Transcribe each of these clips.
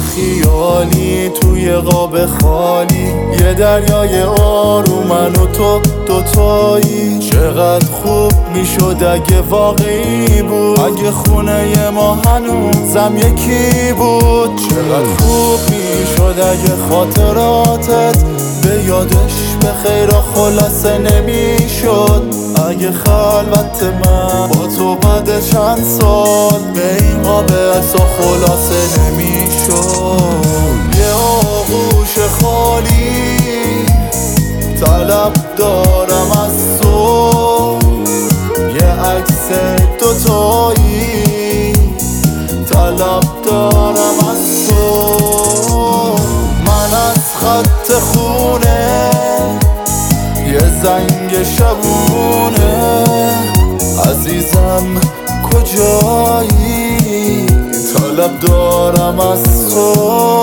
خیالی توی قاب خالی، یه دریای آروم من و تو دوتایی. چقدر خوب میشد اگه واقعی بود، اگه خونه ما هنوزم یکی بود. چقدر خوب میشد اگه خاطراتت به یادش به خیر و خلاصه نمیشد، اگه خلوت من با تو بعد چند سال به این قابل و خلاصه نمیشد. یه آغوش خالی طلب دارم از تو، یه عکس دوتایی طلب دارم از تو. من از خط خونه یه زنگ شبونه، عزیزم کجایی طلب دارم از تو.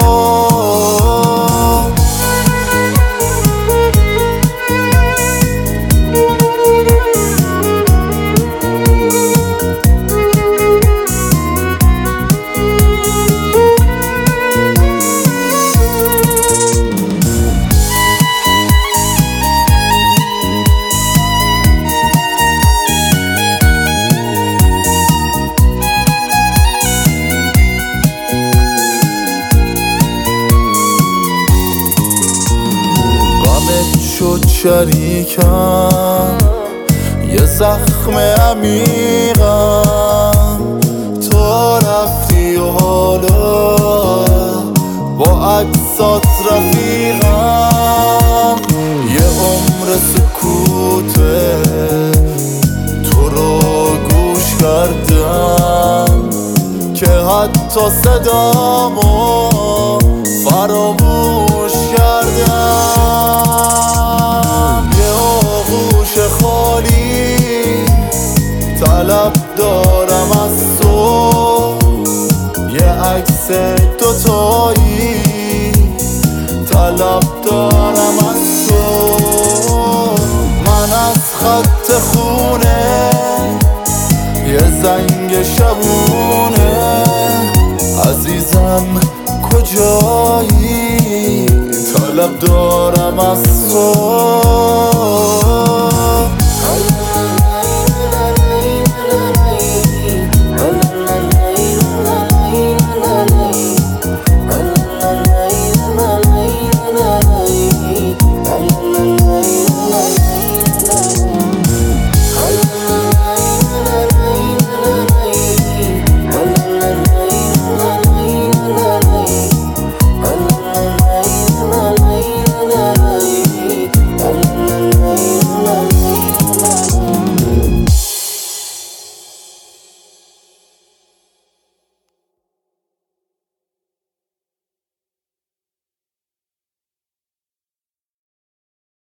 شد شریکم یه زخم عمیقم، تو رفتی و حالا با عکسات رفیقم. یه عمر سکوته تو رو گوش کردم که حتی صدامو فراموش کردم. طلب دارم از تو، یه عکس دوتایی طلب دارم از تو. من از خط خونه یه زنگ شبونه، عزیزم کجایی طلب دارم